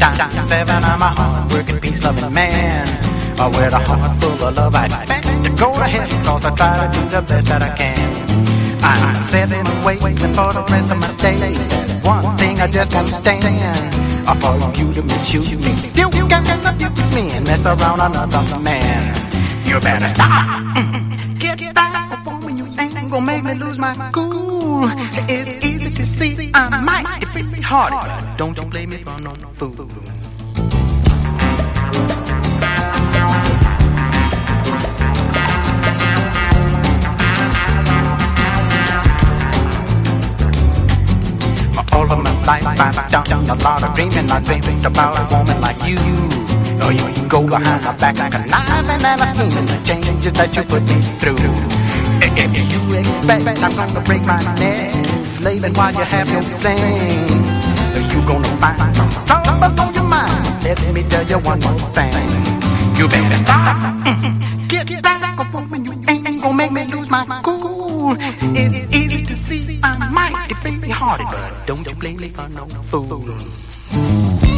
John 7, I'm a hard-working, peace-loving man. With a heart full of love, I expect to go to heaven, cause I try to do the best that I can. I'm setting ways and for the rest of my days. That's one thing I just won't stand. For you to misuse me. You can't use me and mess around another man. You better stop. Get back when you ain't gonna make me lose my cool. It's easy to see I might be pretty hard, but don't you blame me for no fool. All of my life I've done a lot of dreaming. I dreamed about a woman like you. Or you can go behind my back like a knife and never scheming the changes that you put me through. If you expect I'm gonna break my neck slaving while you have your thing, you gonna find some trouble on your mind. Let me tell you one more thing. You better stop. Get back a woman, you ain't gonna make me lose my cool. It's easy to see I might be pretty hard, but don't you blame me for no fool.